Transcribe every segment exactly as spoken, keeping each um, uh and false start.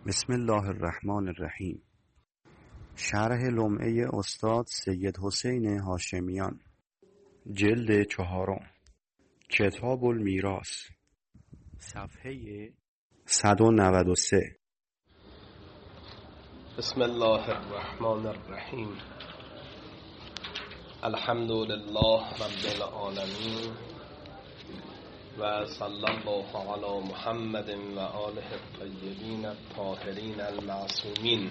بسم الله الرحمن الرحیم. شرح لمعه استاد سید حسین هاشمیان، جلد چهارم، کتاب المیراث، صفحه صد و نود و سه. بسم الله الرحمن الرحیم. الحمد لله رب العالمین و صلی الله علی محمد و آله الطیبین الطاهرین المعصومین.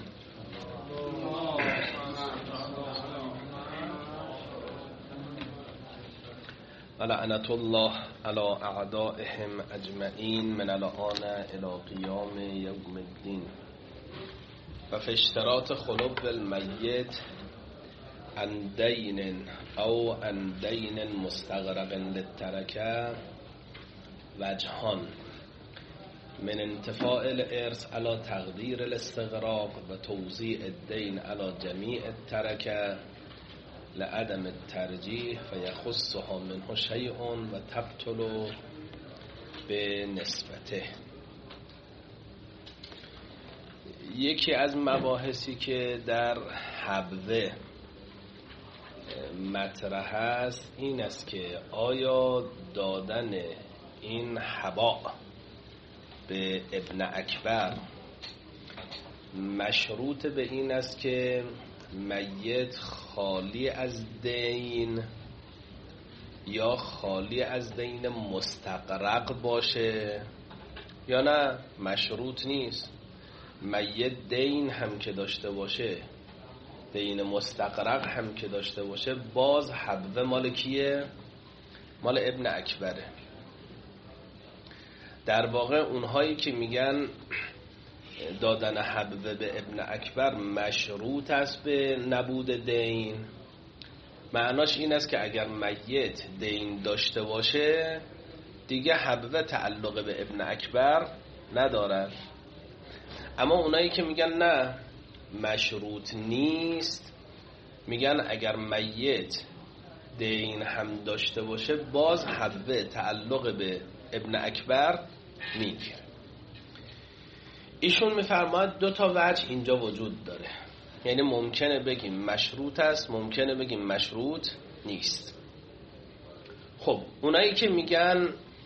و لعنت الله علی اعدائهم اجمعین من الآن الی قیام یوم الدین. و فی اشتراط خلو المیت عن دین او عن دین مستغرق للترکه وجهان من انتفاع الارث على تقدیر الاستغراق و توزیع الدین على جمیع الترکه لعدم الترجیح فیخصها منه شیء و تبطل بنسبته. یکی از مباحثی که در حبوه مطرح است این است که آیا دادن این حبا به ابن اکبر مشروط به این است که میت خالی از دین یا خالی از دین مستغرق باشه یا نه مشروط نیست. میت دین هم که داشته باشه، دین مستغرق هم که داشته باشه، باز حبوه مال کیه؟ مال ابن اکبره. در واقع اونهایی که میگن دادن حبوه به ابن اکبر مشروط است به نبود دین، معناش این است که اگر میت دین داشته باشه دیگه حبوه تعلق به ابن اکبر ندارد. اما اونایی که میگن نه مشروط نیست، میگن اگر میت دین هم داشته باشه باز حبوه تعلق به ابن اکبر میگیره. ایشون میفرماید دو تا وجه اینجا وجود داره، یعنی ممکنه بگیم مشروط است، ممکنه بگیم مشروط نیست. خب اونایی که میگن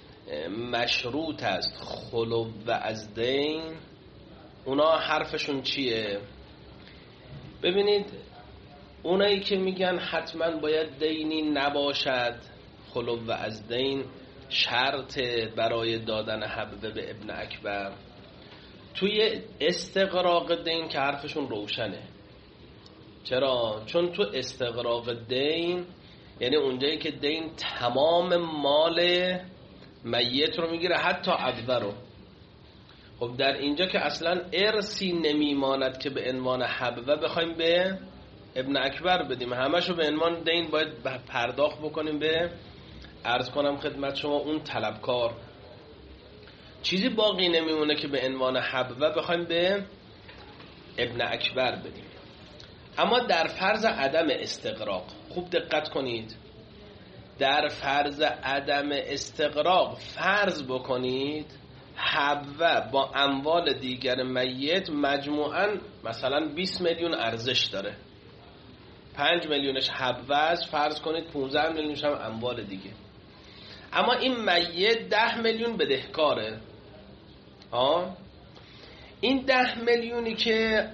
مشروط است خلو و از دین، اونا حرفشون چیه؟ ببینید اونایی که میگن حتما باید دینی نباشد، خلو و از دین شرط برای دادن حبوه به ابن اکبر، توی استغراق دین که حرفشون روشنه. چرا؟ چون تو استغراق دین یعنی اونجایی که دین تمام مال میت رو میگیره، حتی عبوه رو. خب در اینجا که اصلا ارثی نمیماند که به عنوان حبوه بخوایم به ابن اکبر بدیم، همشو به عنوان دین باید پرداخت بکنیم به، عرض کنم خدمت شما، اون طلبکار. چیزی باقی نمیمونه که به عنوان حبوه بخوایم به ابن اکبر بدیم. اما در فرض عدم استغراق، خوب دقت کنید، در فرض عدم استغراق فرض بکنید حبوه با اموال دیگر میت مجموعاً مثلا بیست میلیون ارزش داره، پنج میلیونش حبوه است، فرض کنید پانزده میلیونش هم اموال دیگه. اما این میت ده میلیون بدهکاره. آه؟ این ده میلیونی که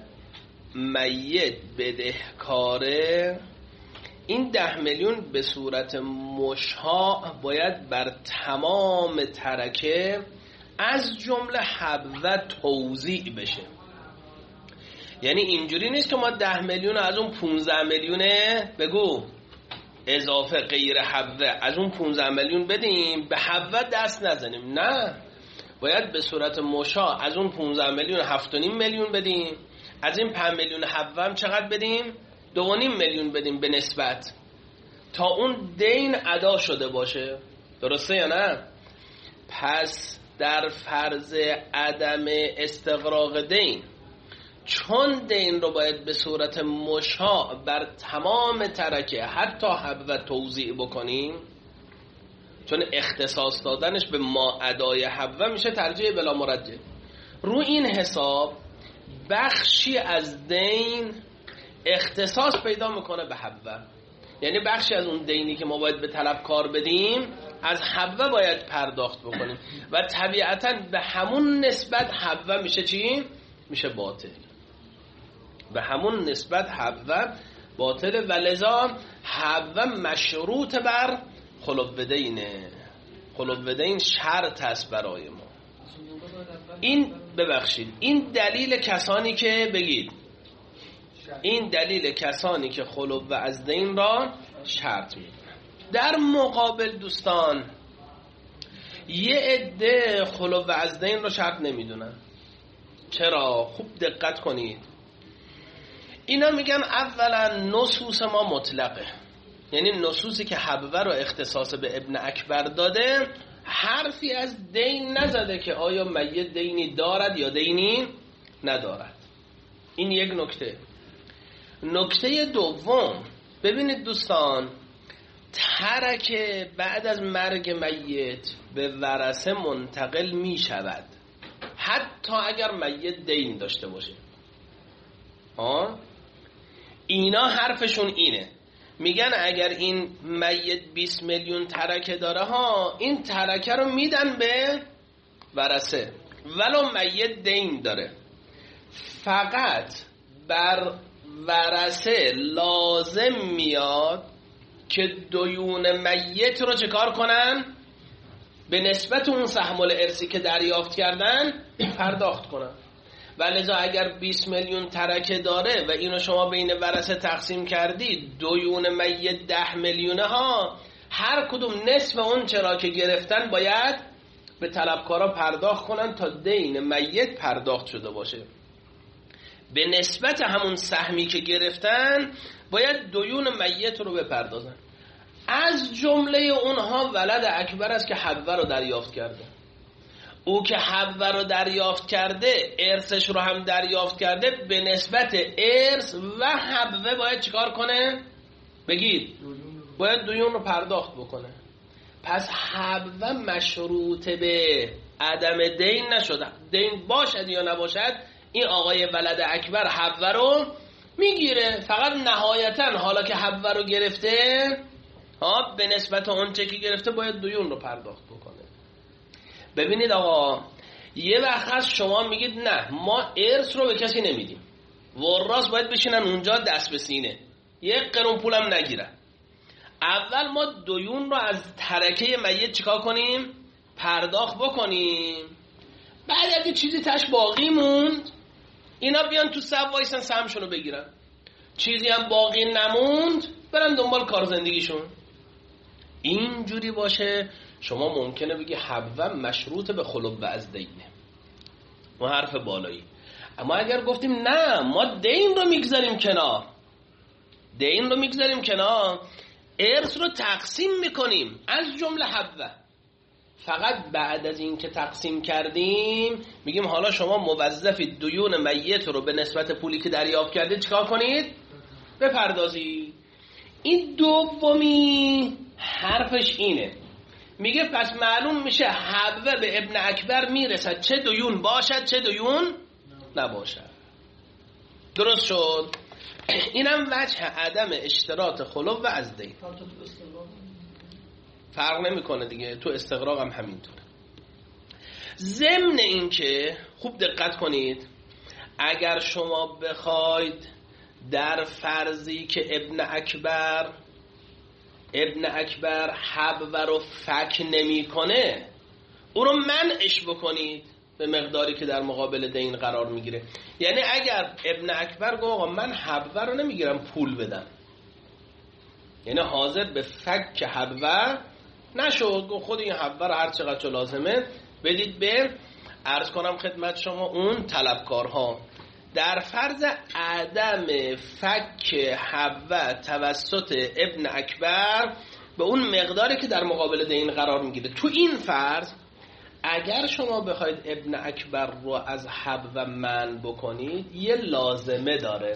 میت بدهکاره، این ده میلیون به صورت مشاع باید بر تمام ترکه از جمله حبوه توزیع بشه. یعنی اینجوری نیست که ما ده میلیون از اون پانزده میلیونه بگو اضافه غیر حبوه از اون پانزده میلیون بدیم به حبوه دست نزنیم. نه، باید به صورت مشاع از اون پانزده میلیون هفت و نیم میلیون بدیم، از این پنج میلیون حبوه هم چقدر بدیم؟ دو و نیم میلیون بدیم به نسبت، تا اون دین ادا شده باشه. درسته یا نه؟ پس در فرض عدم استغراق دین، چون دین رو باید به صورت مشاع بر تمام ترکه حتی حبوه توزیع بکنیم، چون اختصاص دادنش به ما ادای حبوه میشه ترجیح بلا مرجح. رو این حساب بخشی از دین اختصاص پیدا میکنه به حبه. یعنی بخشی از اون دینی که ما باید به طلبکار بدیم از حبه باید پرداخت بکنیم و طبیعتاً به همون نسبت حبه میشه چی؟ میشه باطل. به همون نسبت حبه باطل و لذا حبه مشروط بر خلوب دینه. خلوب دین شرط است برای ما. این ببخشید این دلیل کسانی که بگید این دلیل کسانی که خلوب و از دین را شرط میدونن. در مقابل دوستان یه عده خلوب و از دین را شرط نمیدونن. چرا؟ خوب دقت کنید. اینا میگن اولا نصوص ما مطلقه، یعنی نصوصی که حبه رو اختصاص به ابن اکبر داده حرفی از دین نزده که آیا میت دینی دارد یا دینی ندارد. این یک نکته. نکته دوم، ببینید دوستان، ترکه بعد از مرگ میت به ورثه منتقل می شود حتی اگر میت دین داشته باشه. آه؟ اینا حرفشون اینه، میگن اگر این میت بیست میلیون ترکه داره ها، این ترکه رو میدن به ورثه ولو میت دین داره. فقط بر ورثه لازم میاد که دیون میت رو چه کار کنن؟ به نسبت اون سهم الارثی که دریافت کردن پرداخت کنن. ولذا اگر بیست میلیون ترکه داره و اینو شما بین ورثه تقسیم کردید، دیون میت ده میلیونه ها، هر کدوم نصف اون چرا که گرفتن باید به طلبکارا پرداخت کنن تا دین میت پرداخت شده باشه. به نسبت همون سهمی که گرفتن باید دیون میت رو بپردازن. از جمله اونها ولد اکبر است که حبه رو دریافت کرده. او که حبه رو دریافت کرده ارثش رو هم دریافت کرده، به نسبت ارث و حبه باید چیکار کنه؟ بگید باید دیون رو پرداخت بکنه. پس حبه مشروط به عدم دین نشده. دین باشد یا نباشد این آقای ولد اکبر حبه رو میگیره. فقط نهایتا حالا که حبه رو گرفته ها، به نسبت اون چه که گرفته باید دیون رو پرداخت بکنه. ببینید آقا، یه وقت هست شما میگید نه ما ارث رو به کسی نمیدیم، وراث باید بشینن اونجا دست به سینه، یک قرون پولم نگیرن. اول ما دیون رو از ترکه میت چیکار کنیم؟ پرداخت بکنیم. بعد اگه چیزی تش باقی موند اینا بیان تو صف وایسن سهمشون رو بگیرن. چیزی هم باقی نموند برن دنبال کار زندگیشون. اینجوری باشه شما ممکنه بگی حبه مشروط به خلوب و از دینه، ما حرف بالایی. اما اگر گفتیم نه ما دین رو میگذاریم کنار، دین رو میگذاریم کنار، ارث رو تقسیم میکنیم از جمله حبه، فقط بعد از این که تقسیم کردیم میگیم حالا شما موظفید دیون میت رو به نسبت پولی که دریافت کردید چیکار کنید؟ بپردازید. این دومی حرفش اینه، میگه پس معلوم میشه حبه به ابن اکبر میرسد چه دیون باشد چه دیون نباشد. درست شد؟ اینم وجه عدم اشتراط خلوب و از دین. فرق نمیکنه دیگه، تو استغراق هم همینطوره. ضمن این که خوب دقت کنید، اگر شما بخواید در فرضی که ابن اکبر ابن اکبر حبه رو فک نمی کنه او رو منعش بکنید به مقداری که در مقابل دین قرار میگیره. یعنی اگر ابن اکبر گفت آقا من حبه رو نمیگیرم پول بدم، یعنی حاضر به فک حبه نشد، گفت خود این حبه رو هر چقدر لازمه بدید به عرض کنم خدمت شما اون طلبکارها. در فرض عدم فک حبه توسط ابن اکبر به اون مقداری که در مقابل دین قرار میگیره، تو این فرض اگر شما بخواید ابن اکبر رو از حبه منع بکنید یه لازمه داره.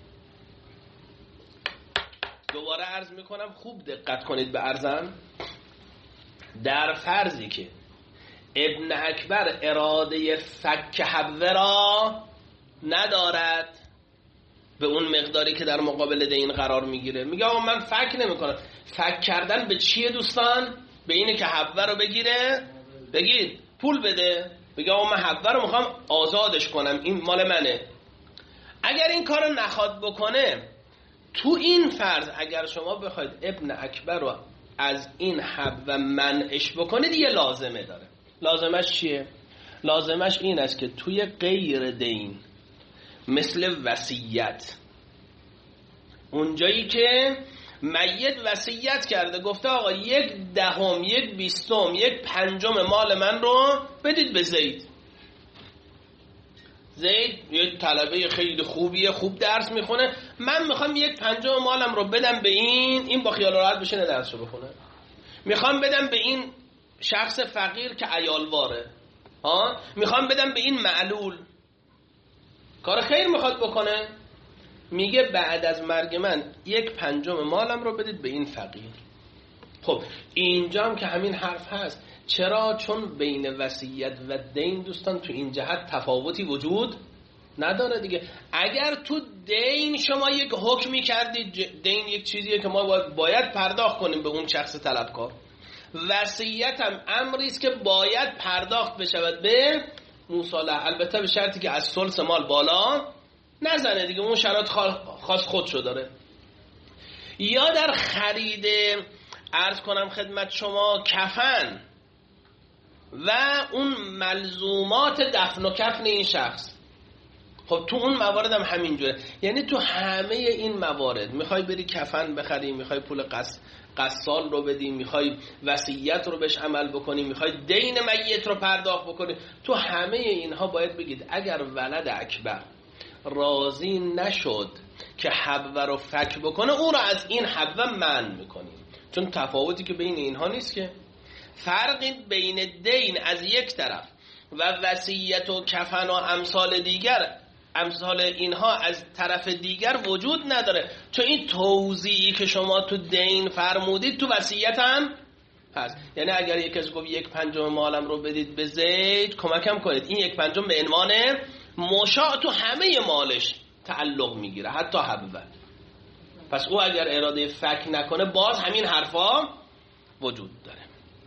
دوباره عرض میکنم خوب دقت کنید به عرضم. در فرضی که ابن اکبر اراده فک حبه را ندارد به اون مقداری که در مقابل دین قرار میگیره. میگه آقا من فک نمیکنم. فک کردن به چیه دوستان؟ به اینه که حبه رو بگیره، بگید پول بده. میگه آقا من حبه رو میخوام آزادش کنم، این مال منه. اگر این کارو نخواد بکنه، تو این فرض اگر شما بخواید ابن اکبر رو از این حبه منعش بکنید، یه لازمه داره. لازمش چیه؟ لازمش این است که توی غیر دین مثل وصیت، اونجایی که میت وصیت کرده گفته آقا یک دهم، یک بیستم، یک پنجم مال من رو بدید به زید. زید یک طلبه خیلی خوبیه، خوب درس میخونه، من میخوام یک پنجم مالم رو بدم به این، این با خیال راحت بشه نه درس رو بخونه. میخوام بدم به این شخص فقیر که عیالواره، ها میخوام بدم به این معلول. کار خیر میخواد بکنه، میگه بعد از مرگ من یک پنجم مالم رو بدید به این فقیر. خب اینجا هم که همین حرف هست. چرا؟ چون بین وصیت و دین دوستان تو این جهت تفاوتی وجود نداره دیگه. اگر تو دین شما یک حکمی کردید، دین یک چیزیه که ما باید پرداخت کنیم به اون شخص طلبکار. وصیت هم امری است که باید پرداخت بشود به مصالحه، البته به شرطی که از ثلث مال بالا نزنه دیگه، اون شرایط خاص خودشو داره. یا در خرید عرض کنم خدمت شما کفن و اون ملزومات دفن و کفن این شخص، خب تو اون موارد هم همینجوره. یعنی تو همه این موارد میخوای بری کفن بخری، میخوای پول قص قصال رو بدی، میخوای وصیت رو بهش عمل بکنی، میخوای دین میت رو پرداخت بکنی، تو همه اینها باید بگید اگر ولد اکبر راضی نشد که حبه رو فک بکنه، او رو از این حبه منع میکنیم. چون تفاوتی که بین اینها نیست که، فرقی بین دین از یک طرف و وصیت و کفن و امثال دیگر، امثال اینها از طرف دیگر وجود نداره. چون این توضیحی که شما تو دین فرمودید تو وصیت هم هست. یعنی اگر یک کس گفت یک پنجم مالم رو بدید به زید، کمکم کنید، این یک پنجم به عنوان مشاع تو همه مالش تعلق میگیره، حتی حبه. پس او اگر اراده فک نکنه باز همین حرفا وجود داره.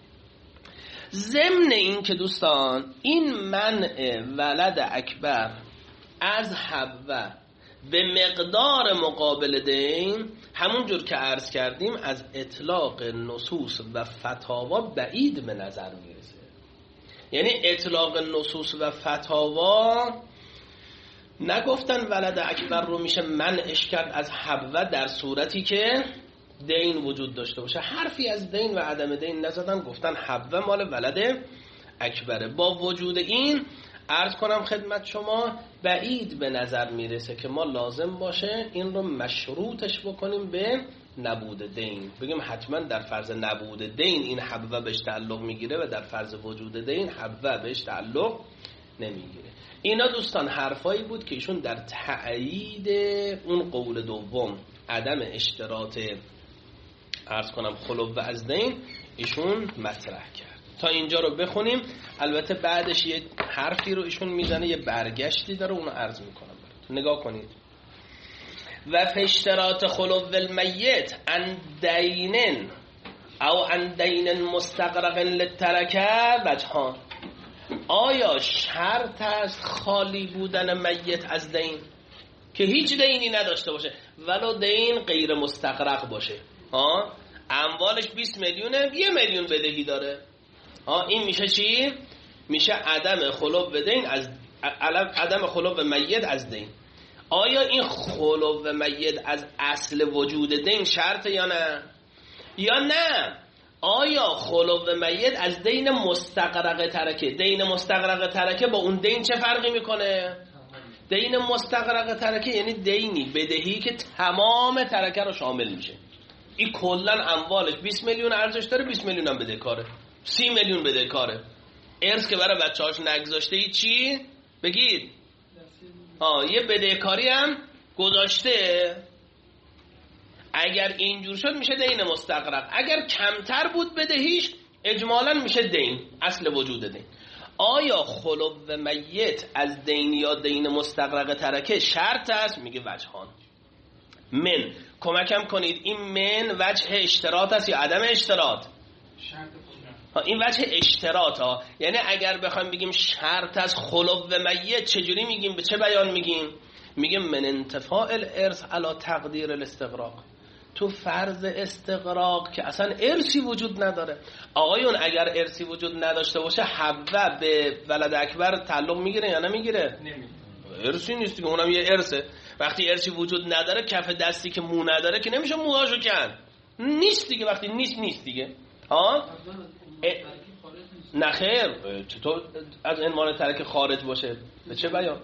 ضمن این که دوستان این منع ولد اکبر از حبه به مقدار مقابل دین، همون جور که عرض کردیم از اطلاق نصوص و فتاوا بعید به نظر میرسه. یعنی اطلاق نصوص و فتاوا نگفتن ولد اکبر رو میشه منعش کرد از حبه در صورتی که دین وجود داشته باشه. حرفی از دین و عدم دین نزدن، گفتن حبه مال ولد اکبره. با وجود این عرض کنم خدمت شما بعید به نظر میرسه که ما لازم باشه این رو مشروطش بکنیم به نبود دین، بگیم حتما در فرض نبود دین این حبه بهش تعلق میگیره و در فرض وجود دین حبه بهش تعلق نمیگیره. اینا دوستان حرفایی بود که ایشون در تأیید اون قول دوم، عدم اشتراط عرض کنم خلو از دین، ایشون مطرح کرد. تا اینجا رو بخونیم. البته بعدش یه حرفی رو ایشون میزنه، یه برگشتی داره، اونو عرض میکنم براتون. نگاه کنید. و فاشتراط خلو المیت عن دین او عن دین مستغرق للترکه وجهان. آیا شرط است خالی بودن میت از دین که هیچ دینی نداشته باشه ولو دین غیر مستغرق باشه؟ ها اموالش بیست میلیونه، یه میلیون بدهی داره، ها این میشه چی؟ میشه عدم خلو دین از عدم خلو میت از دین. آیا این خلو میت از اصل وجود دین شرطه یا نه؟ یا نه آیا خلو میت از دین مستغرق ترکه؟ دین مستغرق ترکه با اون دین چه فرقی میکنه؟ دین مستغرق ترکه یعنی دینی بدهی که تمام ترکه رو شامل میشه. این کلا اموالش بیست میلیون ارزش داره، بیست میلیون هم بدهکاره، سی میلیون بدهکاره. ارث که برای بچه‌هاش نگذاشته ای چی؟ بگید. آه یه بدهکاری هم گذاشته. اگر اینجور شد میشه دین مستغرق. اگر کمتر بود بدهیش اجمالاً میشه دین، اصل وجود دین. آیا خلو میت از دین یا دین مستغرق ترکه شرط است؟ میگه وجهان. من کمکم کنید، این من وجه اشتراط است یا عدم اشتراط؟ شرط. این وجه اشتراط ها، یعنی اگر بخوایم بگیم شرط از خلو میت چجوری میگیم، به چه بیان میگیم؟ میگیم من انتفاع الارث علی تقدیر الاستغراق، تو فرض استغراق که اصلا ارثی وجود نداره. آقایون اگر ارثی وجود نداشته باشه حوا به ولد اکبر تعلق میگیره یا نمیگیره؟ نمیگیره. ارثی نیست دیگه، اونم یه ارثه. وقتی ارثی وجود نداره، کف دستی که مو نداره که نمیشه موهاشو کند، نیست دیگه. وقتی نیست نیست دیگه. ها نه خیر، چطور از عنوان ترک خارج باشه؟ به چه بیان؟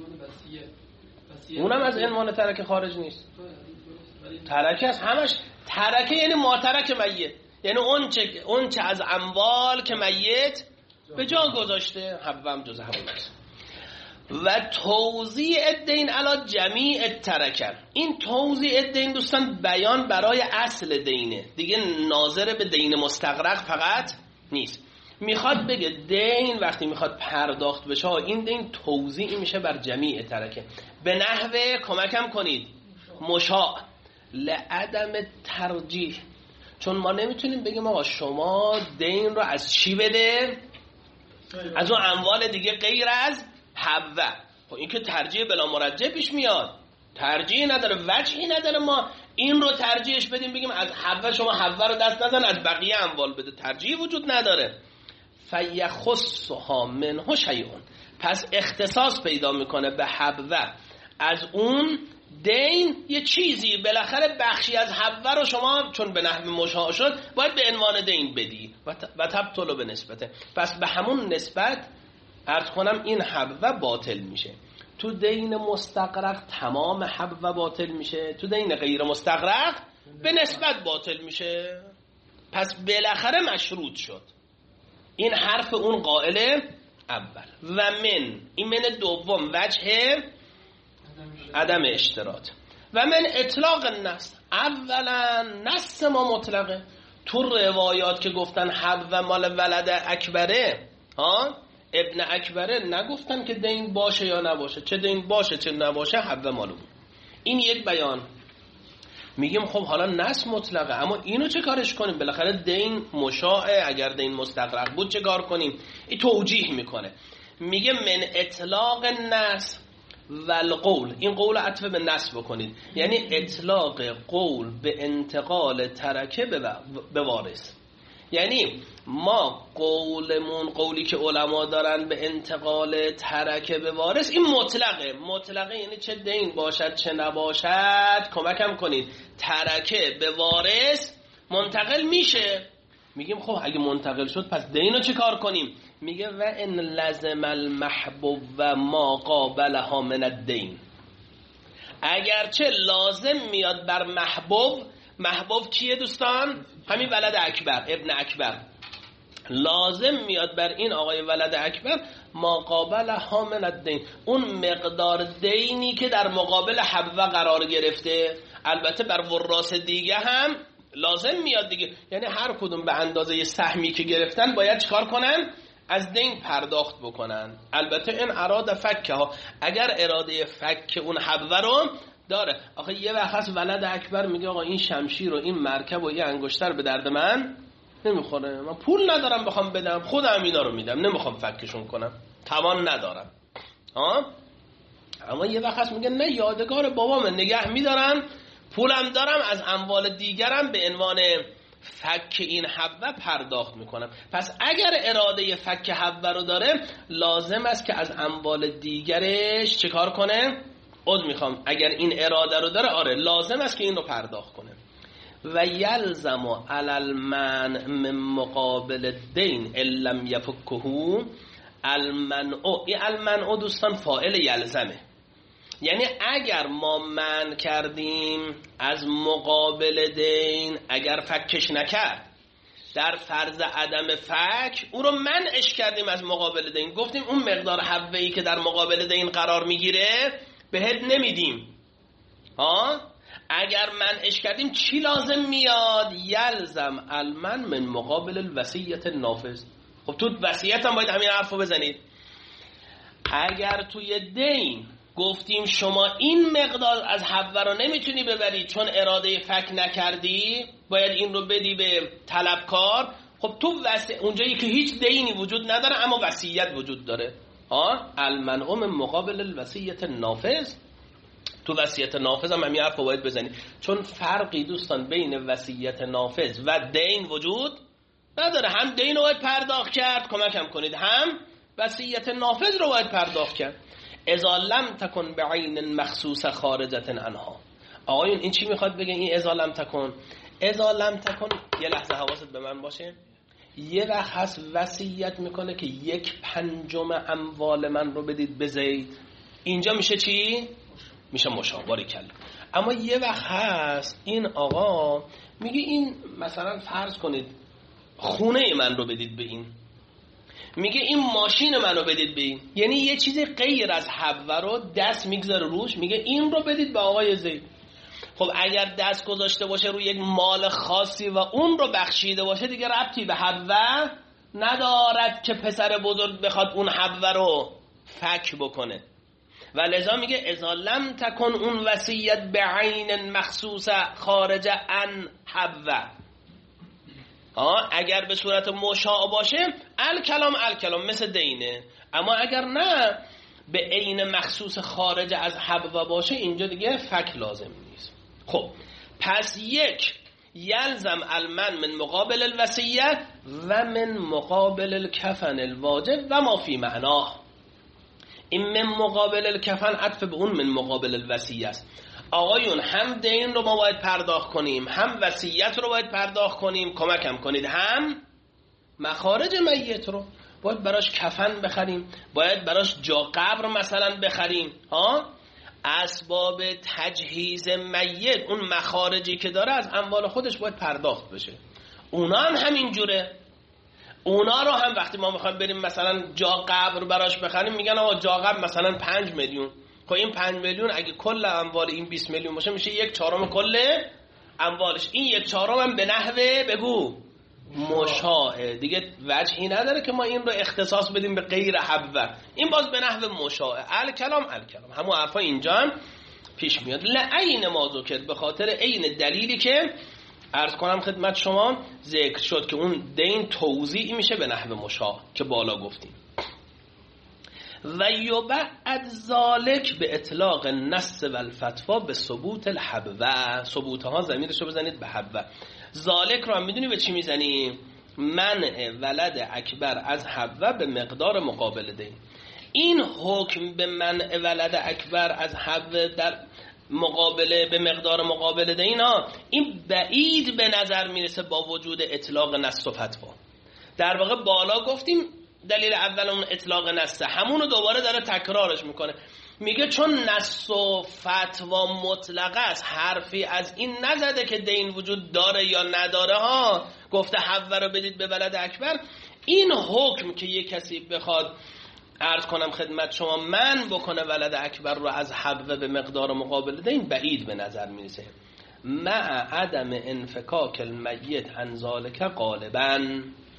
اونم از عنوان ترک خارج نیست. ترکه است همش. ترکه یعنی ماترک میت، یعنی اون چه اون چه از اموال که میت به جا گذاشته، حوام جز همون است. و توزیع الدین علی جمیع ترکه، این توزیع الدین دوستان بیان برای اصل دینه دیگه، ناظر به دین مستغرق فقط نیست. میخواد بگه دین وقتی میخواد پرداخت بشه، این دین توزیع میشه بر جمیع ترکه به نحوه، کمکم کنید، مشاع لعدم ترجیح. چون ما نمیتونیم بگیم آقا شما دین رو از چی بده؟ از اون اموال دیگه غیر از حوه. خب این که ترجیح بلا مرجح پیش میاد، ترجیح نداره، وجهی نداره ما این رو ترجیحش بدیم بگیم از حوه شما حوه رو دست نزن، از بقیه اموال بده، ترجیح وجود نداره. فیخصها منه شیئون، پس اختصاص پیدا میکنه به حوه از اون دین یه چیزی، بالاخره بخشی از حوه رو شما چون به نحو مشاع شد باید به عنوان دین بدی و تبطل به نسبته. پس به همون نسبت عرض کنم این حوه باطل میشه. تو دین مستغرق تمام حوه باطل میشه، تو دین غیر مستغرق به نسبت باطل میشه. پس بالاخره مشروط شد. این حرف اون قائل اول. و من، این من دوم وجه عدم اشتراط. و من اطلاق النص، اولا نص ما مطلقه. تو روایات که گفتن حوه مال ولد اکبره، ها ابن اکبره، نگفتن که دین باشه یا نباشه، چه دین باشه چه نباشه حوه مالو بود. این یک بیان. میگیم خب حالا نص مطلقه، اما اینو چه کارش کنیم؟ بالاخره دین مشاعه، اگر دین مستغرق بود چه کار کنیم؟ این توجیه میکنه، میگه من اطلاق النص و القول، این قول عطف به نص بکنید، یعنی اطلاق قول به انتقال ترکه به وارث. یعنی ما قولمون، قولی که علما دارن به انتقال ترکه به وارث، این مطلقه. مطلقه یعنی چه دین باشد چه نباشد، کمکم کنید، ترکه به وارث منتقل میشه. میگیم خب اگه منتقل شد پس دینو چه کار کنیم؟ میگه و ان لزم المحبوب و ما قابلها من الدین، اگرچه لازم میاد بر محبوب. محبوب کیه دوستان؟ همین ولد اکبر، ابن اکبر. لازم میاد بر این آقای ولد اکبر ما قابلها من الدین، اون مقدار دینی که در مقابل حوه قرار گرفته. البته بر وراث دیگه هم لازم میاد دیگه، یعنی هر کدوم به اندازه سهمی که گرفتن باید چکار کنن؟ از دین پرداخت بکنن. البته این اراده فکه ها، اگر اراده فک اون حوه رو داره. آخه یه وقت هست ولد اکبر میگه آقا این شمشیر و این مرکب و این انگشتر به درد من نمیخوره، من پول ندارم بخوام بدم، خودم اینا رو میدم، نمیخوام فکشون کنم، توان ندارم. ها اما یه وقت هست میگه نه، یادگار بابام نگه میدارم، پولم دارم، از اموال دیگرم به عنوان فک این حوه پرداخت میکنم. پس اگر اراده فک حوه رو داره، لازم است که از اموال دیگرش چه کار کنه؟ عذر میخوام، اگر این اراده رو داره، آره لازم است که این رو پرداخت کنه. و یلزم علی المنع من مقابل الدین ان لم یفکه المنع. این المنع دوستان فاعل یلزمه، یعنی اگر ما منع کردیم از مقابل دین، اگر فکش نکرد، در فرض عدم فک او رو منعش کردیم از مقابل دین، گفتیم اون مقدار حوه‌ای که در مقابل دین قرار میگیره بهت نمیدیم. ها اگر منعش کردیم چی لازم میاد؟ یلزم المن من مقابل الوصیت النافذ. خب تو وصیت هم باید همین حرفو بزنید. اگر توی دین گفتیم شما این مقدار از حبه رو نمیتونی ببری چون اراده فک نکردی، باید این رو بدی به طلبکار، خب تو وصیت اونجایی که هیچ دینی وجود نداره اما وصیت وجود داره، ها المنع من مقابل الوصیت نافذ، تو وصیت نافذ هم همین حرف رو باید بزنید، چون فرقی دوستان بین وصیت نافذ و دین وجود نداره. هم دین رو باید پرداخت کرد، کمک هم کنید، هم وصیت نافذ رو باید پرداخت کرد. اذا لم تکن بعین مخصوص خارجه عنها. آقایون این چی میخواد بگه این اذا لم تکن؟ اذا لم تکن یه لحظه حواست به من باشه، یه وقت هست وصیت میکنه که یک پنجم اموال من رو بدید به زید، اینجا میشه چی؟ میشه مشاوره کل. اما یه وقت هست این آقا میگه این مثلا فرض کنید خونه من رو بدید به این، میگه این ماشین من رو بدید به این، یعنی یه چیز غیر از حبه رو دست میگذاره روش، میگه این رو بدید به آقای زید. خب اگر دست گذاشته باشه روی یک مال خاصی و اون رو بخشیده باشه دیگه ربطی به حبه ندارد که پسر بزرگ بخواد اون حبه رو فک بکنه. و لذا میگه اذا لم تکن اون وصیت بعین مخصوص خارج عن حبه، اگر به صورت مشاع باشه الکلام الکلام مثل دینه، اما اگر نه به عین مخصوص خارج از حبه باشه اینجا دیگه فک لازم نیست. خب پس یک یلزم المن من مقابل الوصیه و من مقابل الکفن الواجب و ما فی معناه. این من مقابل الکفن عطف به اون من مقابل الوصیه است. آقایون هم دین رو ما باید پرداخت کنیم، هم وصیت رو باید پرداخت کنیم، کمک هم کنید، هم مخارج میت رو باید براش کفن بخریم، باید براش جا قبر مثلا بخریم، ها اسباب تجهیز میت، اون مخارجی که داره از اموال خودش باید پرداخت بشه. اونا هم همین جوره، اونا رو هم وقتی ما میخوایم بریم مثلا جا قبر براش بخریم میگن آقا جا قبر مثلا پنج میلیون. خب این پنج میلیون اگه کل اموال این بیست میلیون باشه میشه یک چهارم کل اموالش، این یک چهارم هم به نحوه بگو مشاعه دیگه، وجهی نداره که ما این رو اختصاص بدیم به غیر حبه، این باز به نحوه مشاعه. الکلام الکلام همون حرفا اینجا هم پیش میاد. لعین ما ذکر، به خاطر عین دلیلی که عرض کنم خدمت شما ذکر شد که اون دین توزیع میشه به نحو مشاع که بالا گفتیم. و یبعد ذالک به اطلاق النص و الفتوا به ثبوت الحبوه، ثبوتها ضمیرشو بزنید به حبوه. ذالک رو هم میدونی به چی میزنیم؟ منع ولد اکبر از حبوه به مقدار مقابل دین. این حکم به منع ولد اکبر از حبوه در مقابله به مقدار مقابل دینا، این بعید به نظر میرسه با وجود اطلاق نص و فتوا. در واقع بالا گفتیم دلیل اول اون اطلاق نصه، همونو دوباره داره تکرارش میکنه، میگه چون نص و فتوا مطلقه است، حرفی از این نزده که دین وجود داره یا نداره، ها گفته حبوه رو بدید به ولد اکبر. این حکم که یک کسی بخواد عرض کنم خدمت شما من بکنه ولد اکبر رو از حبوه به مقدار مقابل دین بعید به نظر میرسه، مع عدم انفکاک المیت عن ذالک غالبا،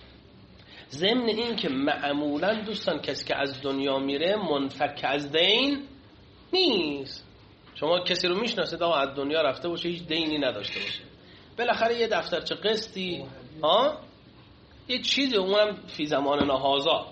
ضمن این که معمولا دوستان کسی که از دنیا میره منفک از دین نیست. شما کسی رو میشناسید آقا از دنیا رفته باشه هیچ دینی نداشته باشه، بالاخره یه دفترچه قسطی ها یه چیزی، اونم فی زمان نهازا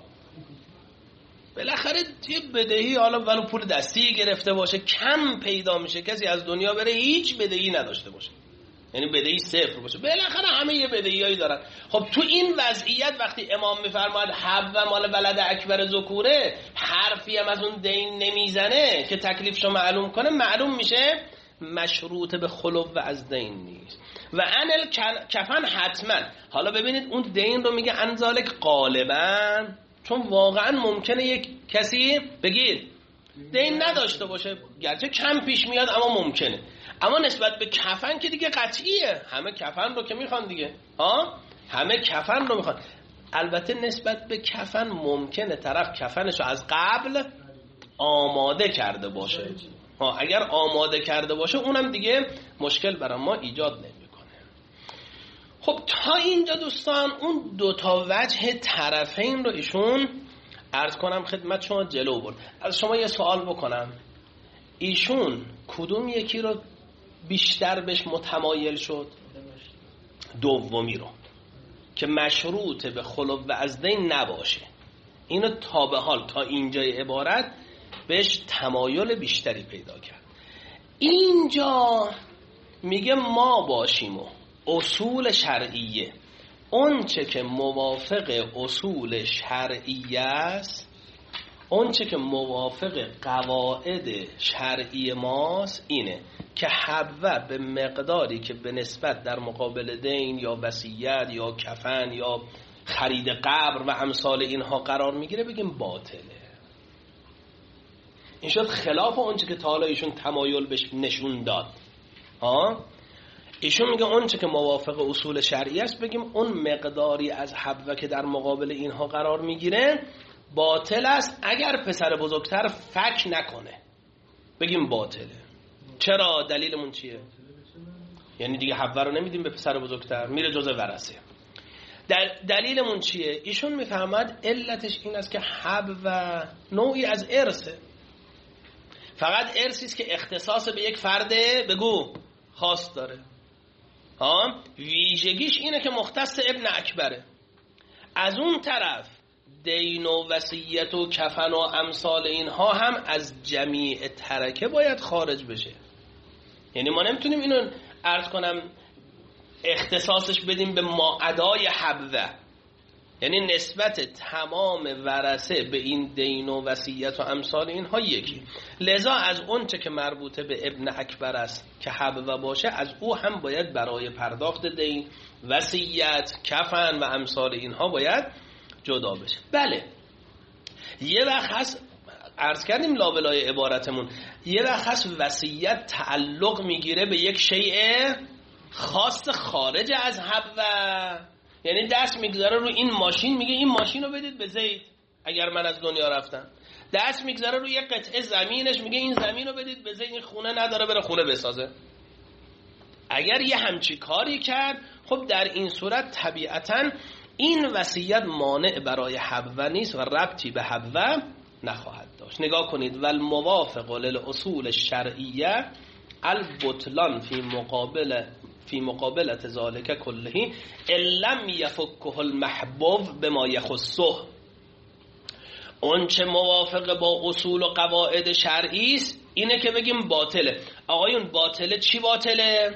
بالاخره یه بدهی، حالا ولو پول دستی گرفته باشه کم پیدا میشه کسی از دنیا بره هیچ بدهی نداشته باشه، یعنی بدهی صفر باشه، بالاخره همه یه بدهیایی دارن. خب تو این وضعیت وقتی امام میفرماید حبوه مال ولد اکبر ذکوره، حرفی هم از اون دین نمیزنه که تکلیفشو معلوم کنه، معلوم میشه مشروط به خلو و از دین نیست. و انل کفن حتما، حالا ببینید اون دین رو میگه انزالک غالبا، چون واقعا ممکنه یک کسی بگید دین نداشته باشه، گرچه کم پیش میاد اما ممکنه، اما نسبت به کفن که دیگه قطعیه، همه کفن رو که میخوان دیگه، ها همه کفن رو میخوان. البته نسبت به کفن ممکنه طرف کفنش رو از قبل آماده کرده باشه، ها اگر آماده کرده باشه اونم دیگه مشکل برای ما ایجاد نمیکنه. خب تا اینجا دوستان اون دوتا وجه طرفین رو ایشون عرض کنم خدمت شما جلو برد. از شما یه سوال بکنم، ایشون کدوم یکی رو بیشتر بهش متمایل شد؟ دومی رو که مشروط به خلو و از دین نباشه. اینو تا به حال تا اینجای عبارت بهش تمایل بیشتری پیدا کرد. اینجا میگه ما باشیم و اصول شرعیه اون چه که موافق اصول شرعیه است، اون چه که موافق قواعد شرعی ماست اینه که حبوه به مقداری که به نسبت در مقابل دین یا وصیت یا کفن یا خرید قبر و امثال اینها قرار میگیره بگیم باطله. این شد خلاف اون چه که تا حالا ایشون تمایل بهش نشون داد. ها ایشون میگه اون چه که موافق اصول شرعی است بگیم اون مقداری از حبوه که در مقابل اینها قرار میگیره باطل است اگر پسر بزرگتر فک نکنه، بگیم باطله. چرا؟ دلیلمون چیه؟ یعنی دیگه حبوه رو نمیدیم به پسر بزرگتر، میره جزء ورثه. در دلیلمون چیه؟ ایشون میفهمد علتش این است که حبوه نوعی از ارثه، فقط ارثی است که اختصاص به یک فرد بگو خاص داره. ها ویژگیش اینه که مختص ابن اکبره. از اون طرف دین و وصیت و کفن و امثال اینها هم از جمیع ترکه باید خارج بشه. یعنی ما نمیتونیم اینو عرض کنم اختصاصش بدیم به ما ادای حبوه، یعنی نسبت تمام ورثه به این دین و وصیت و امثال اینها یکی. لذا از اون چه که مربوطه به ابن اکبر است که حبوه باشه از او هم باید برای پرداخت دین، وصیت، کفن و امثال اینها باید جدا بشه. بله یه وقت هست عرض کردیم لابلای عبارتمون، یه وقت هست وصیت تعلق میگیره به یک شیء خاص خارج از حبوه، یعنی دست میگذاره رو این ماشین، میگه این ماشین رو بدید به زید اگر من از دنیا رفتم. دست میگذاره رو یک قطعه زمینش، میگه این زمین رو بدید به زید، این خونه نداره بره خونه بسازه. اگر یه همچی کاری کرد خب در این صورت طبیعتاً این وصیت مانع برای حبوه نیست و ربطی به حبوه نخواهد داشت. نگاه کنید والموافق للاصول الشرعیه البطلان فی مقابل فی مقابلت ذالک کله لم یفکه المحبوب بما یخصه. اون چه موافق با اصول و قواعد شرعی است اینه که بگیم باطله. آقایون باطله چی باطله؟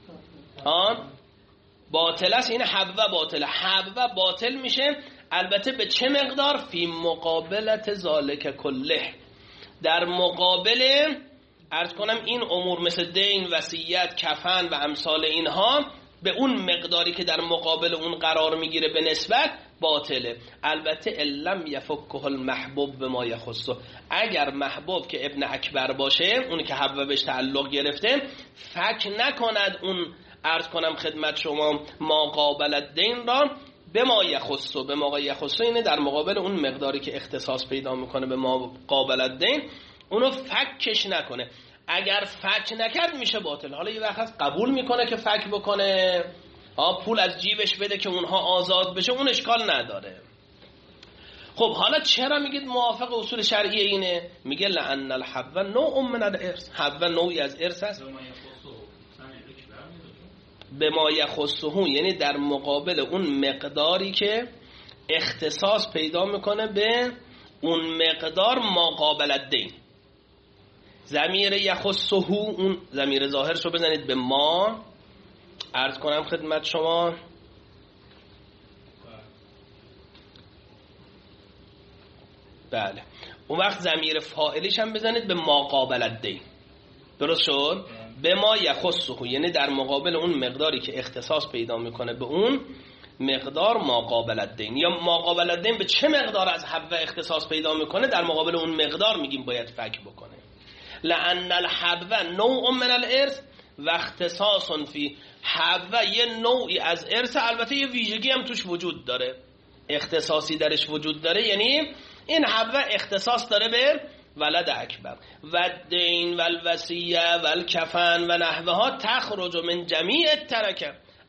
ها باطل است، این حبوه باطله. حبوه باطل میشه البته به چه مقدار؟ فی مقابلت ذالک کله، در مقابل عرض کنم این امور مثل دین، وصیت، کفن و امثال اینها به اون مقداری که در مقابل اون قرار میگیره به نسبت باطله. البته علم یفکه المحبوب بما یخصه، اگر محبوب که ابن اکبر باشه اون که حبوه بهش تعلق گرفته فک نکند اون عرض کنم خدمت شما ما قابل الدین را به ما یخصه. به ما یخصه اینه در مقابل اون مقداری که اختصاص پیدا میکنه به ما قابل الدین اونو فکش نکنه. اگر فک نکرد میشه باطل. حالا یه وقت هست قبول میکنه که فک بکنه، ها پول از جیبش بده که اونها آزاد بشه، اون اشکال نداره. خب حالا چرا میگید موافق اصول شرعی اینه؟ میگه لأن الحبوه نوع من الارث، حبوه نوعی از ارث است. به ما یخصه یعنی در مقابل اون مقداری که اختصاص پیدا میکنه به اون مقدار ما قابل الدین. ضمیر یخصه اون ضمیر ظاهرش رو بزنید به ما، عرض کنم خدمت شما بله اون وقت ضمیر فاعلیش هم بزنید به ما قابل الدین. درست شد؟ به ما یخصه یعنی در مقابل اون مقداری که اختصاص پیدا میکنه به اون مقدار ما قابل الدین. یا ما قابل الدین به چه مقدار از حبوه اختصاص پیدا میکنه در مقابل اون مقدار میگیم باید فک بکنه. لأن الحبوه نوع من الارث و اختصاص فی، حبوه یه نوعی از ارث، البته یه ویژگی هم توش وجود داره، اختصاصی درش وجود داره، یعنی این حبوه اختصاص داره به ولد اکبر و دین و الوصیه و الکفن و نحوها تخرج من جمیع الترکه،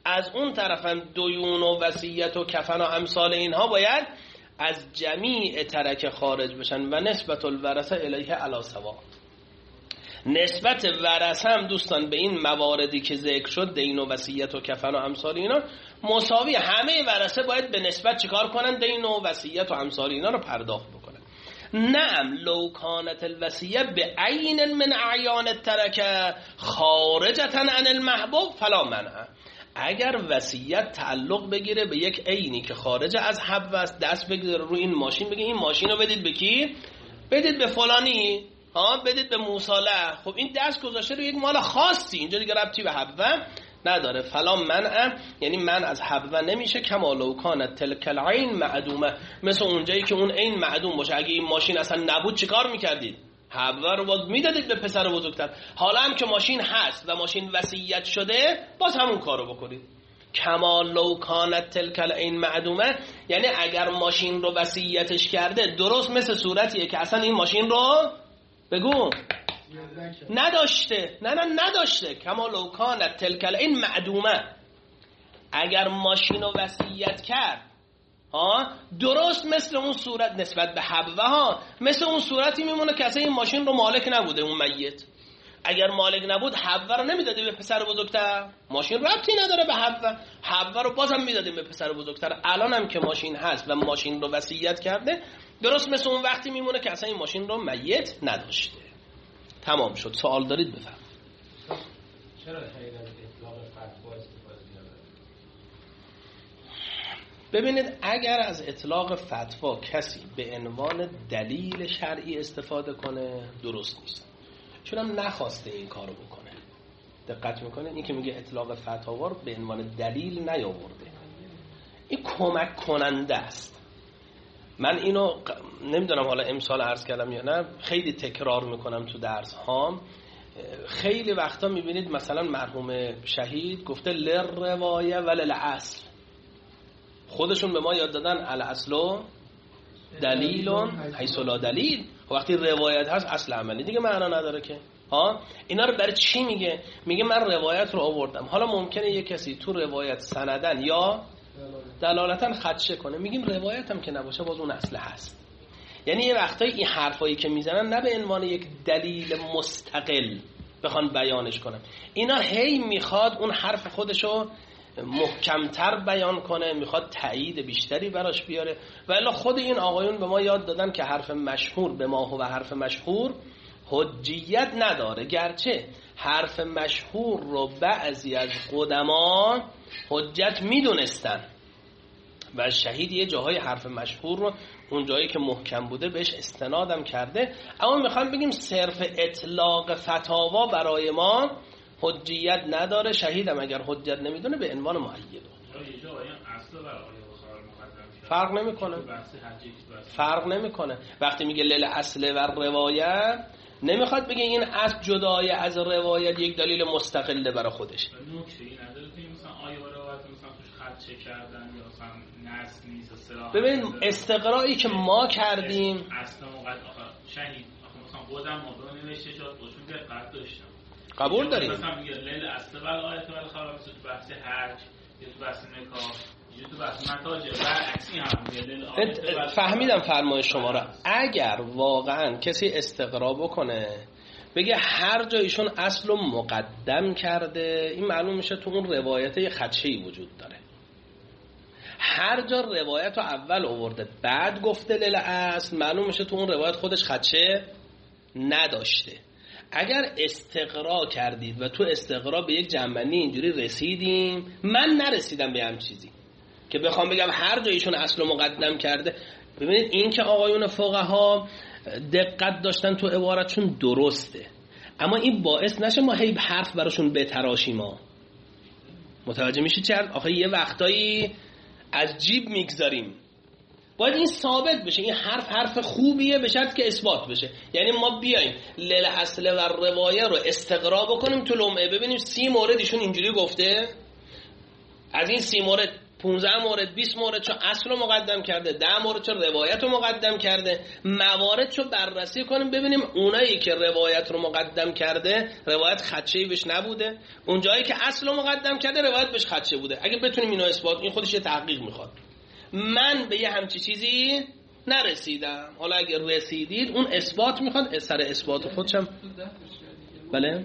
از اون طرفم دیون و وصیت و کفن و امثال اینها باید از جمیع ترکه خارج بشن و نسبت الورثه الیه علی سوا. نسبت ورثه هم دوستان به این مواردی که ذکر شد، دین و وصیت و کفن و امثال اینا مساوی، همه ورثه باید به نسبت چیکار کنن؟ دین و وصیت و امثال اینا رو پرداخت بکنن. نعم لو کانت الوصیه به عین من اعیان الترکه خارجه عن المحبوب فلا منع. اگر وصیت تعلق بگیره به یک عینی که خارج از حب است، دست بگیره رو این ماشین بگه این ماشین رو بدید به کی؟ بدید به فلانی، ها بدید به موصله. خب این دست گذاشته رو یک مال خاصی، اینجا دیگه ربطی به حبوه نداره. فلا منع یعنی من از حبوه نمیشه. کما لو کانت تلک العین معدومه، مثل اونجایی که اون عین معدوم باشه. اگه این ماشین اصلا نبود چیکار میکردید؟ حبوه رو باز میدادید به پسر بزرگتر. حالا هم که ماشین هست و ماشین وصیت شده، باز همون کارو بکنید. کما لو کانت تلک العین معدومه یعنی اگر ماشین رو وصیتش کرده درست مثل صورتیه که اصلا این ماشین رو بگو نداشته. نه نه نداشته. کما لو کانت تلک العین معدومه، اگر ماشین رو وصیت کرد ها درست مثل اون صورت نسبت به حبوه ها، مثل اون صورتی میمونه که اصلا این ماشین رو مالک نبوده اون میت. اگر مالک نبود حبوه رو نمیدادیم به پسر بزرگتر، ماشین ربطی نداره به حبوه، حبوه رو بازم میدادیم به پسر بزرگتر. الان هم که ماشین هست و ماشین رو وصیت کرده درست مثل اون وقتی میمونه که اصلا این ماشین رو میت نداشته. تمام شد. سوال دارید بفرمایید. چرا خیلی از اطلاق فتوا استفاده می‌کنید؟ ببینید اگر از اطلاق فتوا کسی به عنوان دلیل شرعی استفاده کنه درست نیست، چون هم نخواسته این کارو بکنه. دقت میکنه این که میگه اطلاق فتوا رو به عنوان دلیل نیاورده، این کمک کننده است. من اینو نمیدونم حالا امسال عرض کردم یا نه، خیلی تکرار میکنم تو درس هام. خیلی وقتا میبینید مثلا مرحوم شهید گفته للروایه وللعصل، خودشون به ما یاد دادن الاصل دلیلون حیث لا دلیل. وقتی روایت هست اصل عملی دیگه معنا نداره که. ها اینا رو برای چی میگه؟ میگه من روایت رو آوردم، حالا ممکنه یه کسی تو روایت سندن یا دلالتاً خدشه کنه، میگیم روایت هم که نباشه باز اون اصل هست. یعنی یه وقتایی این حرفایی که میزنن نه به عنوان یک دلیل مستقل بخوان بیانش کنن، اینا هی میخواد اون حرف خودشو محکمتر بیان کنه، میخواد تایید بیشتری براش بیاره. و الا خود این آقایون به ما یاد دادن که حرف مشهور به ما و حرف مشهور حجیت نداره، گرچه حرف مشهور رو بعضی از قدما حجت میدونستن و شهید یه جاهای حرف مشهور رو اون جایی که محکم بوده بهش استنادم کرده. اما میخوام بگیم صرف اطلاق فتاوا برای ما حجیت نداره. شهیدم اگر حجت نمیدونه به عنوان مؤید فرق نمیکنه، فرق نمیکنه. وقتی میگه لیل اصل و روایت نمیخواد بگه این اصل جدای از روایت یک دلیل مستقله برای خودش. نکته ای نداره که مثلا آیه و روایت مثلا توش خدشه کردن یا مثلا نص نیست اصطلاح. ببین استقرایی که ما کردیم اصلا موقع شهید مثلا خودم موضوع نوشته شد خودشون دقت داشتم قبول داریم. مثلا میگه لیل اصل و آیه و خبر مثلا تو بحث حج یا تو بحث نکاح یا تو بحث متاجر برعکسی هم میگه لیل آیه. فهمیدم فرمایش شما را. اگر واقعا کسی استقرا بکنه بگه هر جایشون اصل رو مقدم کرده، این معلوم میشه تو اون روایت یه خدشه‌ای وجود داره. هر جا روایت رو اول آورده بعد گفته لیل اصل، معلوم میشه تو اون روایت خودش خدشه نداشته. اگر استقرا کردید و تو استقرا به یک جنبندی اینجوری رسیدیم، من نرسیدم به هم چیزی که بخوام بگم هر جایشون اصل رو مقدم کرده. ببینید این که آقایون فقها دقت داشتن تو عبارتشون درسته، اما این باعث نشه ما هی حرف براشون بتراشیم. ما متوجه میشید چه؟ آخه یه وقتایی از جیب میگذاریم، باید این ثابت بشه. این حرف حرف خوبیه به شرط که اثبات بشه. یعنی ما بیایم لیل اصل و روایه رو استقرا بکنیم تو لمعه، ببینیم سی مورد ایشون اینجوری گفته، از این سی مورد پانزده مورد بیست مورد چون اصل رو مقدم کرده، ده مورد چون روایت رو مقدم کرده. موارد رو بررسی کنیم ببینیم اونایی که روایت رو مقدم کرده روایت خدشه‌ای بهش نبوده، اون جایی که اصل رو مقدم کرده روایت بهش خدشه بوده. اگه بتونیم اینو اثبات، این خودش یه تحقیق میخواد. من به یه همچی چیزی نرسیدم، حالا اگه رسیدید اون اثبات میخواد، سر اثبات خودشم. بله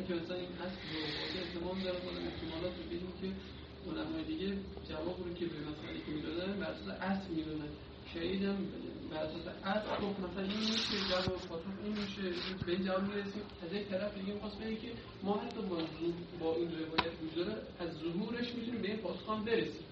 علمای دیگه جواب رو که به مسئله که میدادن بر اساس اصل میدونن، شهیدم بر اساس اصل گفت مثلا این میشه جواب فاطمه این میشه، به این جواب میرسیم. از یک طرف دیگه میخواست بگه که ما حتی با با این روایت وجود داره از ظهورش میتونیم به این پاسخان برسیم.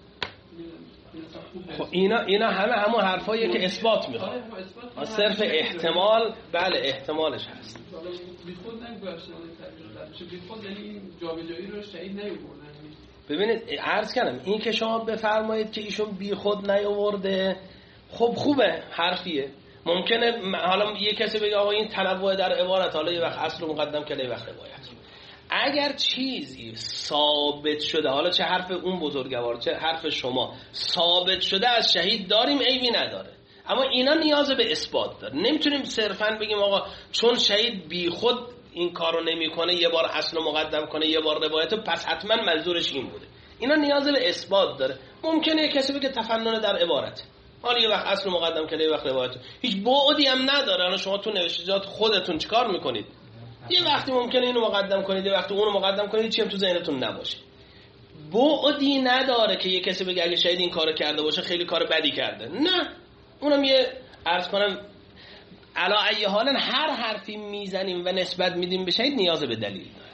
خب اینا اینا همه همون حرفاییه که اثبات میخواد. صرف احتمال، بله احتمالش هست. بی خود نگوشتن تغییر بی خود یعنی این جابجایی رو شهید نیاوردن. ببینید عرض کردم این که شما بفرمایید که ایشون بی خود نیاورده، خب خوبه، حرفیه. ممکنه حالا یه کسی بگه آقا این تنوع در عبارت، حالا یه وقت اصل رو مقدم کرده یه وقت روایت. اگر چیزی ثابت شده، حالا چه حرف اون بزرگوار چه حرف شما، ثابت شده از شهید داریم، عیبی نداره. اما اینا نیاز به اثبات داره. نمیتونیم صرفاً بگیم آقا چون شهید بی خود این کارو نمیکنه یه بار اصل مقدم کنه یه بار روایت، پس حتما منظورش این بوده. اینا نیاز به اثبات داره. ممکنه یه کسی بگه تفنن در عبارت، حالا یه وقت اصل مقدم کنه یه وقت روایت، هیچ بعدی هم نداره. الان شما تو نوشتجات خودتون چیکار میکنید؟ یه وقتی ممکنه اینو مقدم کنید یه وقتی اونو مقدم کنید، چی هم تو ذهنتون نباشه. بعدی نداره که یه کسی بگه اگه شاید این کارو کرده باشه خیلی کار بدی کرده. نه، اونم یه عرض کنم علا ای حالا هر حرفی میزنیم و نسبت میدیم به شهید نیاز به دلیل داره.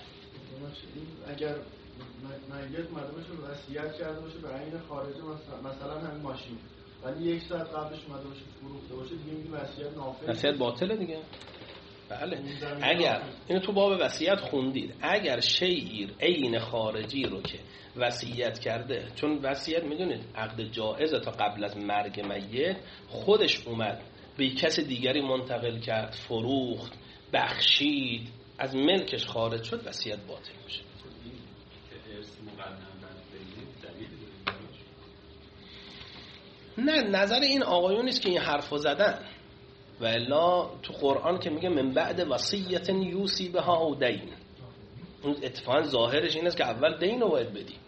اگر میت اومده باشه وصیت کرده باشه به عین خارجه، مثلا همین ماشین، ولی یک ساعت قبلش اومده باشه فروخته باشه، دیگه میگیم وصیت نافذ، وصیت باطله دیگه. بله اگر اینو تو باب وصیت خوندید، اگر شیء عین خارجی رو که وصیت کرده، چون وصیت میدونید عقد جائزه تا قبل از مرگ میت، خودش اومد به کس دیگری منتقل کرد، فروخت، بخشید، از ملکش خارج شد، وصیت باطل میشه. نه، نظر این آقایون نیست که این حرفو زدن، و الا تو قرآن که میگه من بعد وصیت یوسی بها او دین، اون اتفاقا ظاهرش این است که اول دین رو باید بدی.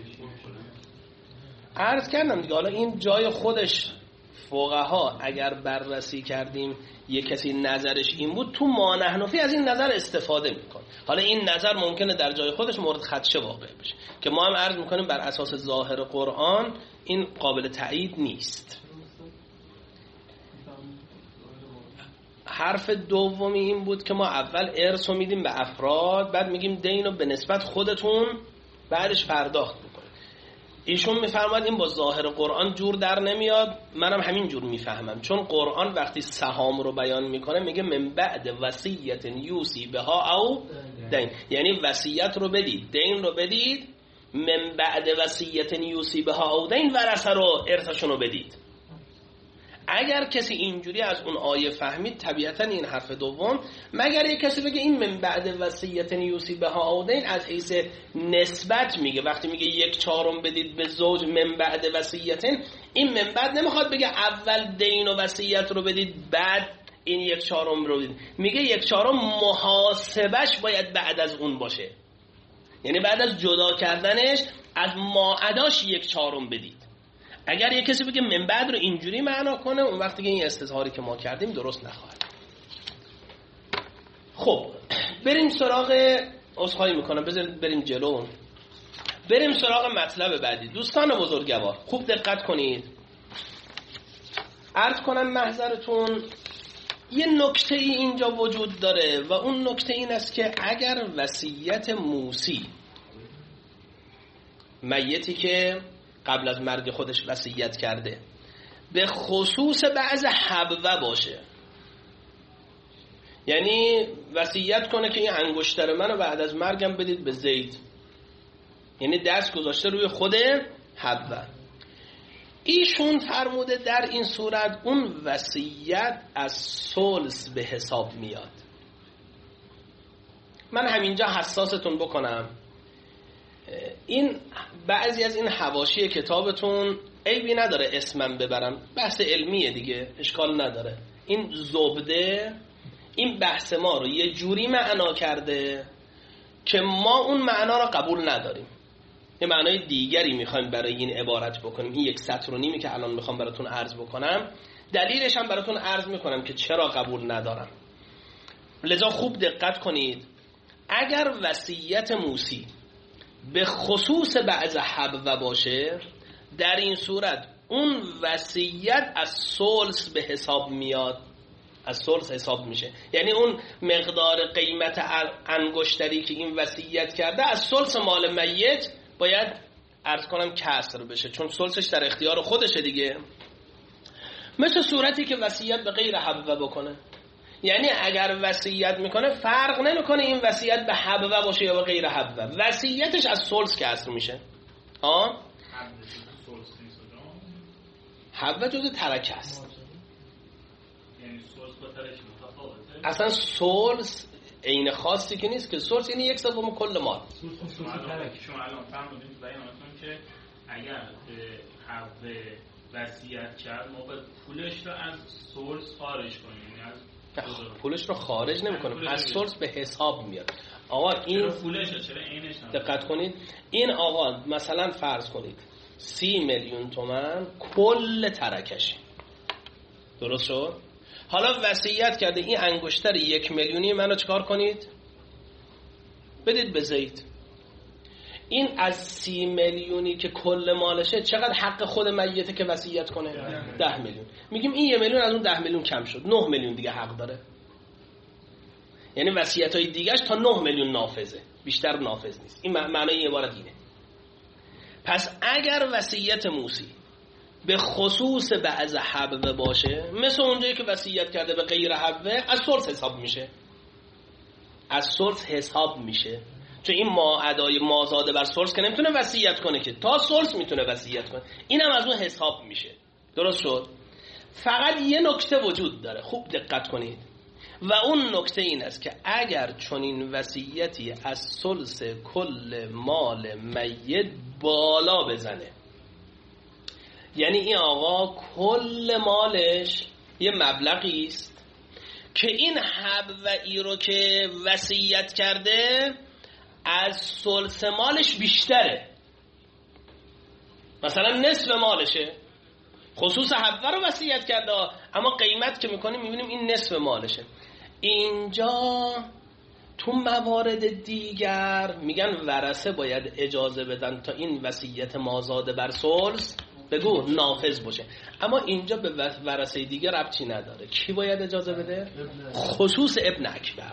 عرض کردم دیگه، حالا این جای خودش فقها اگر بررسی کردیم یک کسی نظرش این بود، تو مانحنفی از این نظر استفاده میکن. حالا این نظر ممکنه در جای خودش مورد خدشه واقع بشه که ما هم عرض میکنیم بر اساس ظاهر قرآن این قابل تایید نیست. حرف دومی این بود که ما اول ارث رو میدیم به افراد، بعد میگیم دین رو به نسبت خودتون بعدش پرداخت میکنیم. ایشون میفرماد این با ظاهر قرآن جور در نمیاد، منم همین جور میفهمم، چون قرآن وقتی سهام رو بیان میکنه میگه من بعد وصیت یوسی بها او دین، یعنی وصیت رو بدید، دین رو بدید، من بعد وصیت یوسی بها او دین ورثه رو ارثشون رو بدید. اگر کسی اینجوری از اون آیه فهمید، طبیعتا این حرف دوم، مگر یک کسی بگه این من بعد وصیت یوسی بها او دین از حیث نسبت میگه، وقتی میگه یک چهارم بدید به زوج من بعد وصیت، این من بعد نمیخواد بگه اول دین و وصیت رو بدید بعد این یک چهارم رو بدید، میگه یک چهارم محاسبش باید بعد از اون باشه، یعنی بعد از جدا کردنش از ماعداش یک چهارم بدید. اگر یک کسی بگه من بعد رو اینجوری معنا کنه، اون وقتی که این استظهاری که ما کردیم درست نخواهد. خب بریم سراغ، عذرخواهی میکنم بذارید بریم جلو، بریم سراغ مطلب بعدی. دوستان بزرگوار خوب دقت کنید، عرض کنم محضرتون یه نکته ای اینجا وجود داره و اون نکته این است که اگر وصیت موسی، میتی که قبل از مرگ خودش وصیت کرده، به خصوص بعض حبوه باشه، یعنی وصیت کنه که این انگشتر منو بعد از مرگم بدید به زید، یعنی دست گذاشته روی خود حبوه، ایشون فرموده در این صورت اون وصیت از ثلث به حساب میاد. من همینجا حساستون بکنم، این بعضی از این حواشی کتابتون عیبی نداره اسمم ببرم، بحث علمیه دیگه، اشکال نداره. این زبده این بحث ما رو یه جوری معنا کرده که ما اون معنا رو قبول نداریم، یه معنای دیگری میخوایم برای این عبارت بکنیم. این یک سطر و نیمی که الان میخوام براتون عرض بکنم، دلیلش هم براتون عرض میکنم که چرا قبول ندارم. لذا خوب دقت کنید. اگر وصیت موسی به خصوص بعض حبوه باشه، در این صورت اون وصیت از ثلث به حساب میاد، از ثلث حساب میشه. یعنی اون مقدار قیمت انگشتری که این وصیت کرده از ثلث مال میت باید عرض کنم کسر بشه، چون ثلثش در اختیار خودشه دیگه. مثل صورتی که وصیت به غیر حبوه بکنه، یعنی اگر وصیت میکنه فرق نمیکنه این وصیت به حبوه باشه یا به غیر حبوه، وصیتش از ثلث کسر میشه. ها حبوه جز ترکه است، یعنی ثلث با ترکه متفاوته. اصلا ثلث عین خاصی که نیست که ثلث یعنی یک سوم کل مال. شما الان فهمیدین تو بیانتون که اگر حبوه وصیت کرد ما باید پولش رو از ثلث خارج کنیم، یعنی از پولش رو خارج نمی‌کنیم، از ثلث به حساب میاد. آقا این پولشه، چرا عینش نه؟ دقت کنید، این آقا مثلا فرض کنید سی میلیون تومان کل ترکشه، درست شد؟ حالا وصیت کرده این انگشتر یک میلیونی منو چکار کنید؟ بدید به زید. این از سی میلیونی که کل مالشه چقدر حق خود میته که وصیت کنه؟ ده میلیون. میگیم این یه میلیون از اون ده میلیون کم شد، نه میلیون دیگه حق داره. یعنی وصیت‌های دیگه‌اش تا نه میلیون نافذه، بیشتر نافذ نیست. این معنی این عبارت اینه. پس اگر وصیت موسی به خصوص بعض حبوه باشه، مثل اونجایی که وصیت کرده به غیر حبوه، از ثلث حساب میشه، از ثلث حساب میشه. چون این ما ادای مازاده بر ثلث که نمیتونه وصیت کنه که، تا ثلث میتونه وصیت کنه، اینم از اون حساب میشه. درست شد؟ فقط یه نکته وجود داره، خوب دقت کنید، و اون نکته این است که اگر چنین وصیتی از ثلث کل مال میت بالا بزنه، یعنی این آقا کل مالش یه مبلغی است که این حبوه‌ای رو که وصیت کرده از ثلث مالش بیشتره، مثلا نصف مالشه، خصوص حبوه رو وصیت کرده اما قیمت که میکنیم میبینیم این نصف مالشه. اینجا تو موارد دیگر میگن ورثه باید اجازه بدن تا این وصیت مازاد بر ثلث بگو نافذ باشه، اما اینجا به ورثه دیگه ربطی نداره. کی باید اجازه بده؟ خصوص ابن اکبر.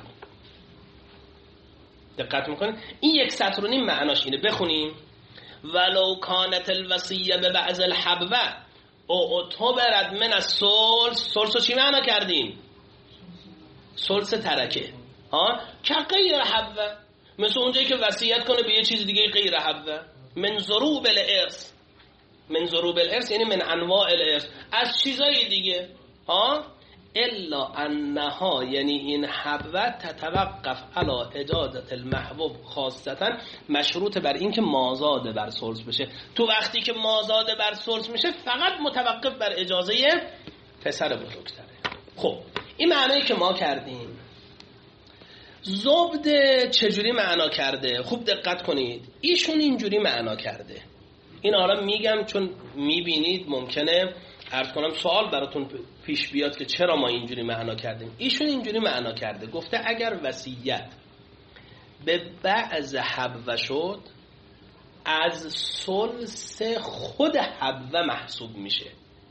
دقت میکنید؟ این یک سطر و نیم معناش اینه، بخونیم ولو کانت الوصیه به بعض الحبوه او اعتبرت من الثلث. ثلث رو چی معنا کردیم؟ ثلث ترکه ها، که غیر حبوه، مثل اونجایی که وصیت کنه به یه چیز دیگه غیر حبوه. من ضروب الارث، من ضروب الارث یعنی من انواع الارث، از چیزای دیگه ها. الا انها یعنی این حبوه تتوقف علی اجازت المحبوب خاصتا، مشروط بر این که مازاد بر ثلث بشه. تو وقتی که مازاد بر ثلث میشه فقط متوقف بر اجازه پسر بزرگتره. خب این معنایی که ما کردیم. زبده چجوری معنا کرده؟ خوب دقت کنید، ایشون اینجوری معنا کرده. این آرام میگم چون میبینید ممکنه عرض کنم سوال براتون پیش بیاد که چرا ما اینجوری معنا کردیم. ایشون اینجوری معنا کرده، گفته اگر وصیت به بعض حبوه شد از ثلث خود حبوه محسوب میشه.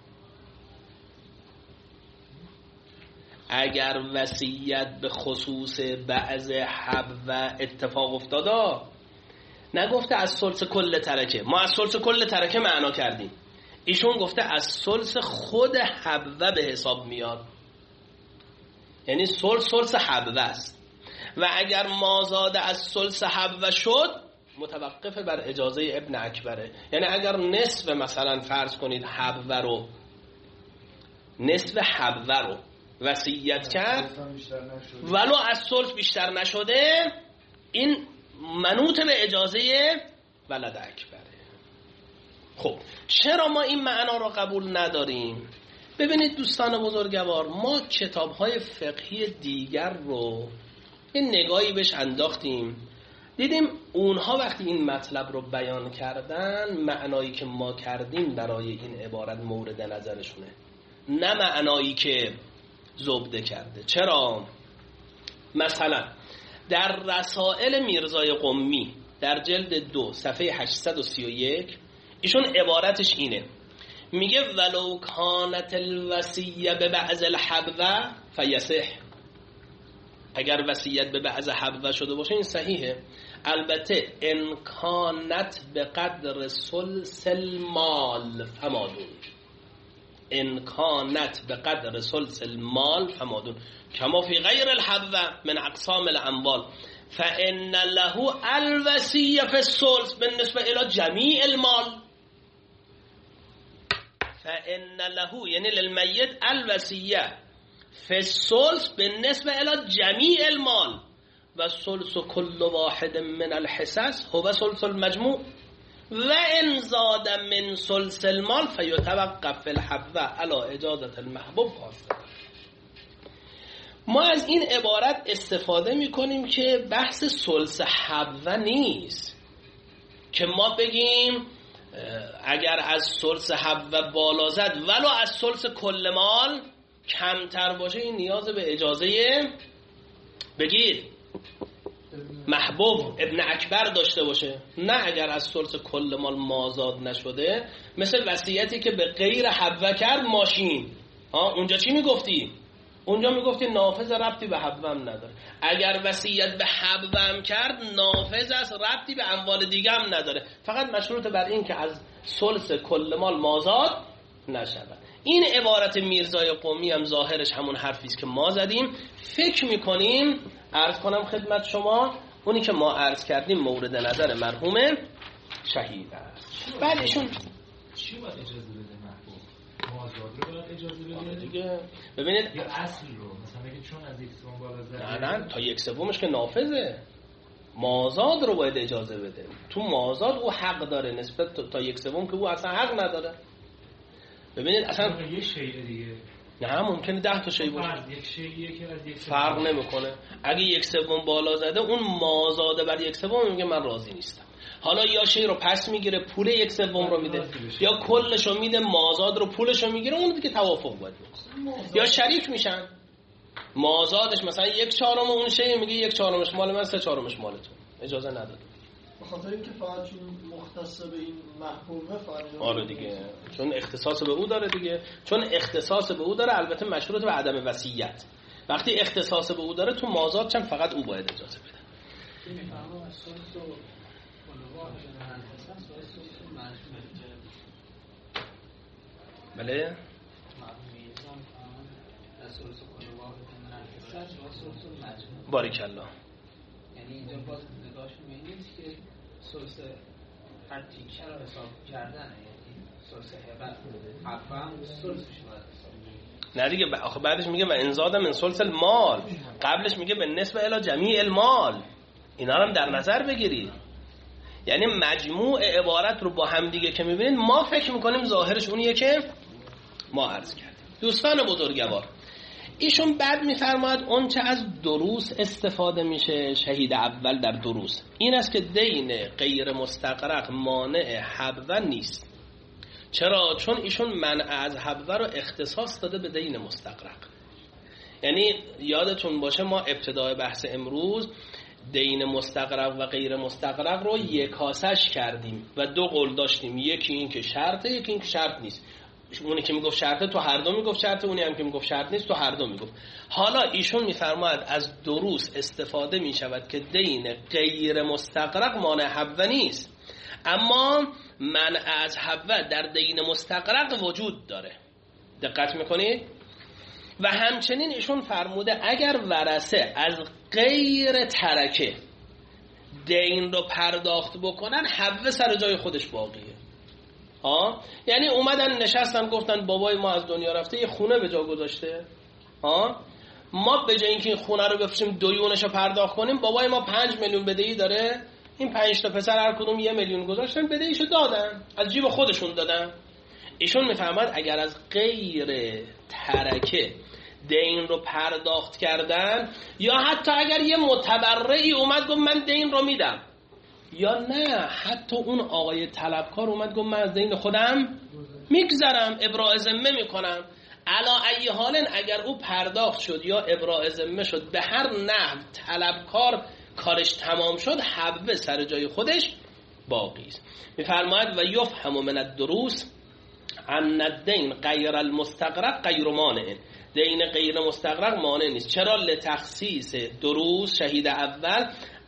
اگر وصیت به خصوص بعض حبوه اتفاق افتاده، نگفته از ثلث کل ترکه، ما از ثلث کل ترکه معنا کردیم، ایشون گفته از ثلث خود حبوه به حساب میاد، یعنی ثلث ثلث حبوه است. و اگر مازاد از ثلث حبوه شد متوقف بر اجازه ابن اکبره. یعنی اگر نصف مثلا فرض کنید حبوه رو، نصف حبوه رو وصیت کرد ولو از ثلث بیشتر نشده، این منوط به اجازه ولد اکبره. خب چرا ما این معنا رو قبول نداریم؟ ببینید دوستان بزرگوار، ما کتاب‌های فقهی دیگر رو یه نگاهی بهش انداختیم، دیدیم اونها وقتی این مطلب رو بیان کردن معنایی که ما کردیم برای این عبارت مورد نظرشونه، نه معنایی که زبده کرده. چرا؟ مثلا در رسائل میرزای قمی در جلد دو صفحه هشتصد و سی و یک ایشون عبارتش اینه، میگه ولو کانت الوصیه به بعض الحبوه فیصح، اگر وصیت به بعض حبوه شده باشه این صحیحه. البته ان کانت به قدر ثلث المال فمادون، ان کانت به قدر ثلث المال فمادون کما فی غیر الحبوه من اقسام الاموال فان له الوصیه فی الثلث بالنسبه الی جمیع المال، فان له یعنی للمیت الوصیه فی الثلث بالنسبه الی جمیع المال و ثلث کل واحد من الحصص هو ثلث المجموع و ان زاد من ثلث المال فیتوقف فی الحبوه علی اجازه المحبوب خاصه. ما از این عبارت استفاده میکنیم که بحث ثلث حبوه نیست که ما بگیم اگر از ثلث حبوه بالا زد ولو از ثلث کل مال کمتر باشه این نیاز به اجازه بگید محبوب ابن اکبر داشته باشه، نه اگر از ثلث کل مال مازاد نشده، مثل وصیتی که به غیر حبوه کرد ماشین، ها اونجا چی میگفتی؟ اونجا میگفتی نافذ ربطی به حبوه هم نداره. اگر وصیت به حبوه هم کرد نافذ است، ربطی به اموال دیگه هم نداره، فقط مشروط بر این که از ثلث کل مال مازاد نشود. این عبارت میرزای قمی هم ظاهرش همون حرفی است که ما زدیم. فکر میکنیم عرض کنم خدمت شما اونی که ما عرض کردیم مورد نظر مرحوم شهید است. بعدشون چی باید اجازه بده محبوب؟ مازاد رو باید اجازه بده دیگه. ببینید یا اصل رو مثلا بگید چون از یک سوم بالا زده نه نه تا یک سومش که نافذه، مازاد رو باید اجازه بده. تو مازاد او حق داره نسبت تا یک سوم که او اصلا حق نداره. ببینید اصلا یه شیء دیگه نه ممکنه ده تا شی باشه، یک شیء که از یک فرق نمیکنه. اگه یک سوم بالا زده اون مازاده بر یک سوم میگه من راضی نیستم. حالا یا شی رو پس میگیره پول یک سوم رو میده یا کلش رو میده مازاد رو پولش رو میگیره، اون دیگه توافق باید بکنه. یا شریک میشن، مازادش مثلا یک چهارم اون شی میگه یک چهارمش مال من، سه چهارمش مال تو، اجازه نداده. به خاطر اینکه فقط چون مختص به این محبوبه فقط آره دیگه، چون اختصاص به او داره دیگه، چون اختصاص به او داره. البته مشروط به عدم وصیت. وقتی اختصاص به او داره تو مازاد چند فقط او باید اجازه بده. بله بارک الله. یعنی اینجا باز نگاهشون به این نیست که سلسه هر تیکه رو حساب کردنه، یعنی سلسه حبه هم سلسش باید حساب. نه دیگه آخه بعدش میگه و انزاد من سلس المال، قبلش میگه به نسبه الی جمیع المال. اینا رو هم در نظر بگیرید. یعنی مجموع عبارت رو با هم دیگه که میبینید ما فکر میکنیم ظاهرش اونیه که ما عرض کردیم. دوستان بزرگوار، ایشون بعد میفرماید اون چه از دروس استفاده میشه شهید اول در دروس این است که دین غیر مستقرق مانع حبوه نیست. چرا؟ چون ایشون منع از حبوه رو اختصاص داده به دین مستقرق. یعنی یادتون باشه ما ابتدای بحث امروز دین مستقرق و غیر مستقرق رو یکاسش کردیم و دو قول داشتیم، یکی این که شرطه، یکی این که شرط نیست. اونی که میگفت شرطه تو هر دو میگفت شرطه، اونی هم که میگفت شرط نیست تو هر دو میگفت. حالا ایشون میفرماید از دروس استفاده میشود که دین غیر مستقرق مانع حبوه نیست، اما منع از حبوه در دین مستقرق وجود داره. دقت میکنید؟ و همچنین ایشون فرموده اگر ورثه از غیر ترکه دین رو پرداخت بکنن حبوه سر جای خودش باقیه. ها؟ یعنی اومدن نشستن گفتن بابای ما از دنیا رفته یه خونه به جا گذاشته، ها؟ ما به جای اینکه این خونه رو بفروشیم دیونش رو پرداخت کنیم، بابای ما پنج میلیون بدهی داره، این پنج تا پسر هر کدوم یه میلیون گذاشتن، بدهیشو دادن، از جیب خودشون دادن. ایشون میفهمد اگر از غیر ترکه دین رو پرداخت کردن، یا حتی اگر یه متبرعی اومد گفت من دین رو میدم، یا نه حتی اون آقای طلبکار اومد گفت من از دین خودم میگذرم، ابراء ذمه میکنم، علا ای حالن اگر او پرداخت شد یا ابراء ذمه شد، به هر نحو طلبکار کارش تمام شد، حبه سر جای خودش باقی است. میفرماید و یفهم من الدروس ان الدین غیر المستغرق غیر مانع، دین غیر مستغرق مانع نیست. چرا؟ لتخصیص دروس شهید اول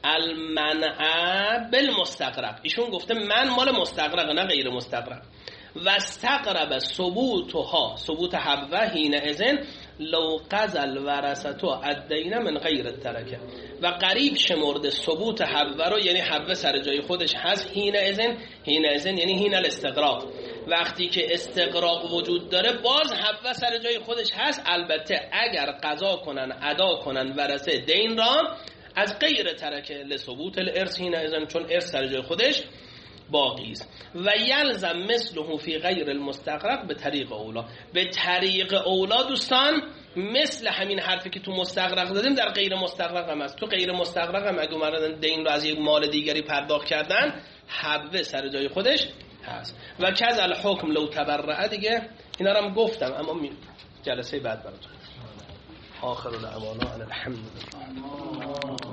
المنع بالمستغرق، ایشون گفته من مال مستغرق نه غیر مستغرق. و استقرب ثبوتها، ثبوت حبه حین اذن لو قزل ورثتو الدین من غیر الترکه، و قریب شمرده ثبوت حبه رو، یعنی حبه سر جای خودش هست حین اذن، حین اذن یعنی حین الاستغراق، وقتی که استغراق وجود داره باز حبه سر جای خودش هست، البته اگر قضا کنن ادا کنن ورثه دین را از غیر ترکه لثبوت الارث حین اذن، چون ارث سر جای خودش باقی است. و یلزم مثله فی غیر المستغرق به طریق اولا، به طریق اولا دوستان مثل همین حرفی که تو مستغرق دادیم در غیر مستغرق هم است. تو غیر مستغرق هم اگه اومدن دین رو از یک مال دیگری پرداخت کردن، حبه سر جای خودش هست. و کذا الحکم لو تبرع، دیگه اینا رو هم گفتم اما جلسه بعد براتون. آخر الدعوانا الحمد لله.